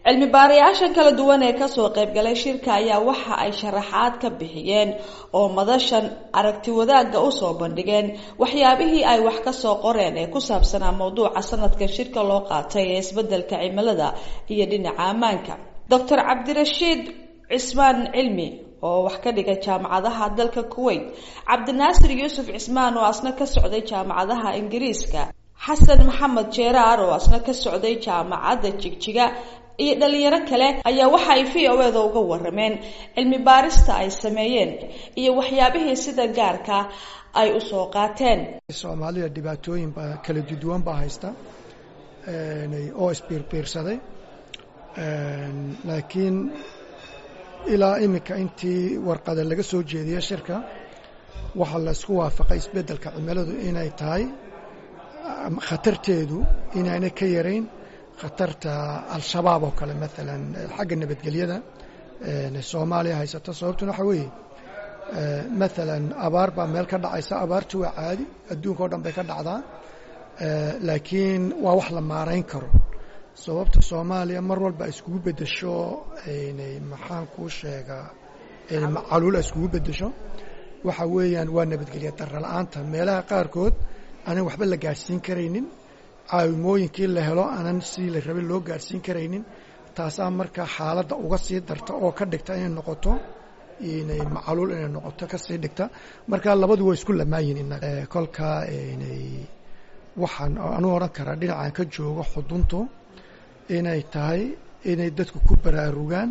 cilmi baarayaashan kala duwan ee ka soo qayb galay shirka ayaa waxa ay sharaxaad ka bixiyeen oo madashan aragti wadaaga u soo bandhigeen waxyaabihii ay wax ka soo qoreen ee ku saabsanaa mowduuca sanadkan shirka loo qaatay ee isbedelka cimilada iyo dhinaca ammaanka. Dr. Cabdirashiid Cismaan Cilmi oo wax ka dhigay jaamacadaha dalka Kuwait, Cabdinaasir Yuusuf Cismaan oo asna ka socday jaamacadaha Ingiriiska, Xasan Maxamed Jeeraar oo asna ka socday jaamacadda Jigjiga iyo dhalinyaro kale ayaa waxa ay VOA uga warameen cilmi baarista ay sameeyeen iyo waxyaabihii sida gaarka ay u soo qaateen. Soomaalida dhibaatooyin kala duwan baa haysta oo isbiirbiirsaday laakiin ilaa imika intii warqada laga soo jeediyay shirka waxa la isku waafaqay isbedelka cimiladu inay tahay khatarteedu inaanay ka yarayn khatarta al-shabaab oo kale maalan xagga nabadgelyada Soomaaliya haysata. sababtuna waxa weeye maalan abaar baa meel ka dhacaysa, abaartu waa caadi adduunka oo dhan bay ka dhacdaa laakiin waa wax la maarayn karo. sababta Soomaaliya mar walba iskugu bedesho maxaan ku sheegaa macaluul iskugu bedesho waxa weeyaan waa nabadgelyo darro la'aanta meelaha qaarkood aanan waxba la gaarsiin karaynin, caawimooyinkii la helo aanan si la rabay loo gaarsiin karaynin. taasaa marka xaaladda uga sii darta oo ka dhigta inay noqoto macaluul inay noqoto ka sii dhigta. marka labadu way isku lamaayin kolka waxaan anu oran karaa dhinacan ka joogo xuduntu inay tahay inay dadku ku baraarugaan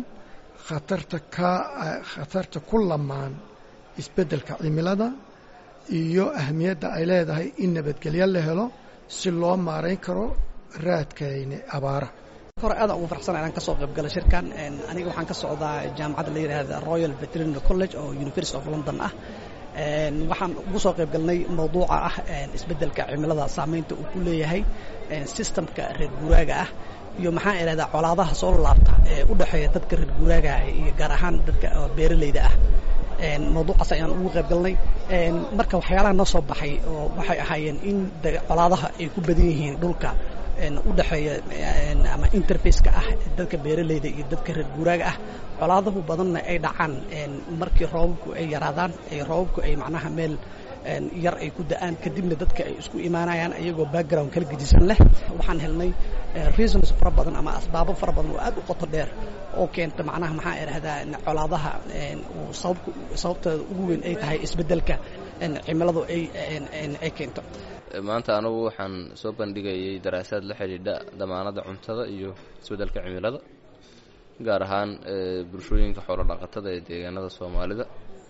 khatarta ku lamaan isbedelka cimilada iyo ahmiyadda ay leedahay in nabadgelyo la helo si loo maarayn karo raadka abaara. hore aad ugu faraxsanahay inaan ka soo qayb galay shirkan. aniga waxaan ka socdaa jaamacadda la yiraahdo Royal Veterinary College oo University of London ah. waxaan ugu soo qayb galnay mowduuca ah isbedelka cimilada saameynta uu ku leeyahay systemka reer guuraaga ah iyo maxaan iraahdaa colaadaha soo laabta ee u dhaxeeya dadka reer guuraaga ah iyo gaar ahaan dadka beeraleyda ah. mowduucaas ayaan ugu qayb galnay. marka waxyaalaha noo soo baxay oo waxay ahaayeen in colaadaha ay ku badan yihiin dhulka u dhaxeeya ama interface-ka ah dadka beeraleyda iyo dadka reer guuraaga ah. colaadahu badanna ay dhacaan markii roobabku ay yaraadaan roobabku ay macnaha meel yar ay ku da'aan kadibna dadka ay isku imaanayaan ayagoo background kala gedisan leh. waxaan helnay reasons fara badan ama asbaabo fara badan oo aad u qoto dheer oo keenta macnaha maxaa iraahdaa colaadaha sababta ugu weyn ay tahay isbedelka cimiladu ay keento. maanta anigu waxaan soo bandhigayay daraasaad la xiriidha damaanada cuntada iyo isbedelka cimilada gaar ahaan bulshooyinka xoolo dhaqatada ee deegaanada Soomaalida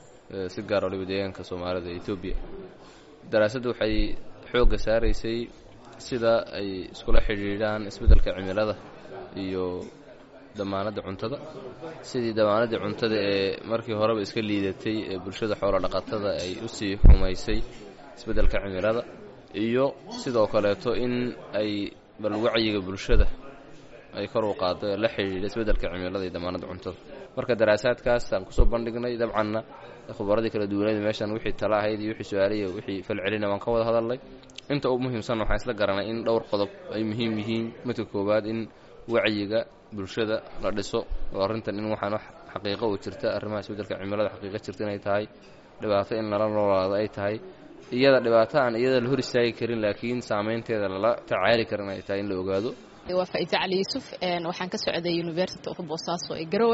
si gaar ah waliba deegaanka Soomaalida ee Itoobiya. daraasaddu waxay xoogga saaraysay sida ay iskula xiriiraan isbedelka cimilada iyo damaanada cuntada. sidii damaanada cuntada ee markii horeba iska liidatay ee bulshada xoolo dhaqatada ay u sii xumaysay isbedelka cimilada iyo sidoo kaleeto in ay bal wacyiga bulshada ay kor u qaado la xiriirida isbedelka cimilada iyo damaanada cuntada. marka daraasaadkaas aan ku soo bandhignay dabcanna khubaradii kala duwaneed meeshan wixii tala ahayd iyo wixii su'aalaha iyo wixii falcelina waan ka wada hadalnay. inta ugu muhiimsan waxaan isla garanay in dhowr qodob ay muhiim yihiin. midka koowaad in wacyiga bulshada la dhiso oo arrintan in waxaan wax xaqiiqo u jirta arrimaha isbedelka cimilada xaqiiqo jirta inay tahay dhibaato in lala noolaado ay tahay iyada dhibaato aan iyada la hor istaagi karin laakiin saameynteeda lala tacaali karin ay tahay in la ogaado. waa Faiza Ali Yusuf waxaan ka socday University of Bosaso ee Garowe.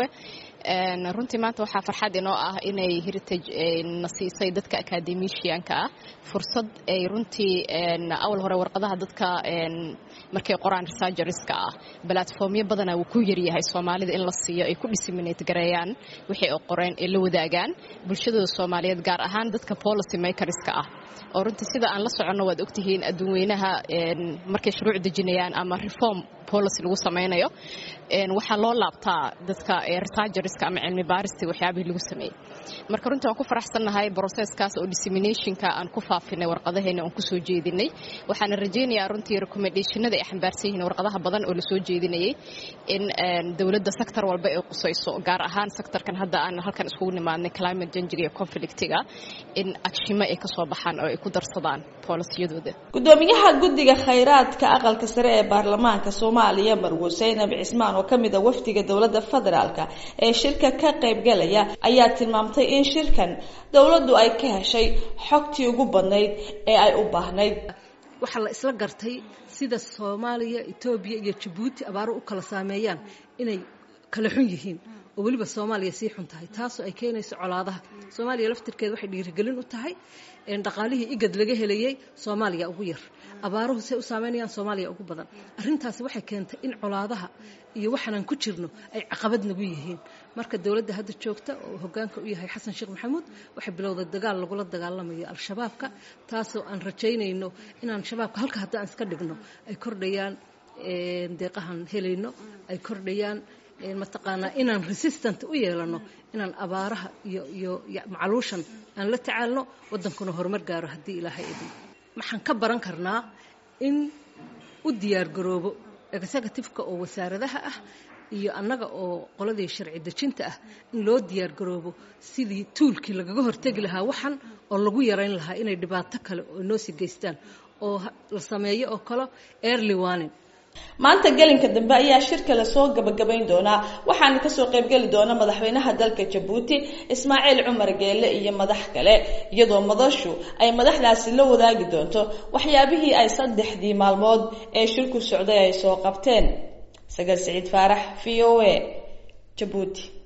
runtii maanta waxaa farxad inoo ah inay heritage nasiisay dadka academicianka ah fursad ay runtii awal hore warqadaha dadka markay qoraan researcherska ah platformyo badan oo ku yar yahay Soomaalida in la siiyo ay ku disseminate gareeyaan wixii ay qoreen ee la wadaagaan bulshada Soomaaliyeed gaar ahaan dadka policy makerska ah. oo runtii sida aan la socono waad ogtihiin adduunweynaha markay shuruuc dejinayaan ama reform policy lagu sameeyo waxa loo laabtaa dadka researcherska ama cilmi baarista waxyaabihii lagu sameeyay. marka runtii waan ku faraxsanahay processkaas oo disseminationka aan ku faafinay warqadaheena aan ku soo jeedinay. waxaan rajaynayaa runtii recommendationada ay xambaarsan yihiin warqadaha badan oo la soo jeedinayay in dawladda sector walba ay qusayso gaar ahaan sectorkan hadda aan halkan isku nimaadnay climate change iyo conflictiga in action ay ka soo baxaan oo ay ku darsadaan policyadooda. gudoomiyaha guddiga khayraadka aqalka sare ee baarlamaanka Soomaaliya Soomaaliya Marwo Zainab Cismaan oo kamid ah wafdiga dowladda federaalka ee shirka ka qayb galaya ayaa tilmaamtay in shirkan dowladdu ay ka heshay xogtii ugu badnayd ee ay u baahnayd. waxa la isla gartay sida Soomaaliya, Itoobiya iyo Djibouti abaaro u kala saameeyaan inay kala xun yihiin oo waliba Soomaaliya si xun tahay taas oo ay keenayso colaadaha. Soomaaliya laftirkeeda waxay dhiirigelin u tahay in dhaqaalihii igad laga helayay Soomaaliya ugu yar, abaaruhu say u saameynayaan Soomaaliya ugu badan. Arrintaas waxay keentay in colaadaha iyo waxaan ku jirno ay caqabad nagu yihiin. Marka dawladda hadda joogta oo hoggaanka u yahay Xasan Sheekh Maxamuud waxay bilowday dagaal lagula dagaalamayo al-shabaabka, taasoo aan rajaynayno inaan shabaabka halka hadda aan iska dhigno ay kordhayaan deeqahan helayno, ay kordhayaan mataqaanaa inaan resistant u yeelano inaan abaaraha iyo macluushan aan la tacaalno wadankuna horumar gaaro haddii Ilaahay idin. Maxaan ka baran karnaa in u diyaar garoobo executive-ka oo wasaaradaha ah iyo annaga oo qoladii sharci dejinta ah in loo diyaar garoobo sidii toolkii lagaga hortagi lahaa waxan oo lagu yareyn lahaa inay dhibaato kale oo noo sii geystaan oo la sameeyo oo kale early warning. maanta gelinka dambe ayaa shirka la soo gabagabayn doonaa waxaana ka soo qayb gali doona madaxweynaha dalka Djibouti Ismaaciil Cumar Geelle iyo madax kale iyadoo madashu ay madaxdaasi la wadaagi doonto waxyaabihii ay 3 maalmood ee shirku socday ay soo qabteen. Sagal Saciid Faarax, VOA, Djibouti.